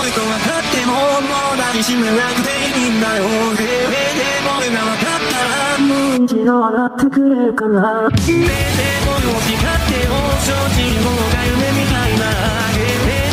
いと分かってももう抱きしめなくていいんだよ。でも俺が分かったらもう一度笑ってくれるかな。でもよ、光っても正直ものが夢みたいな。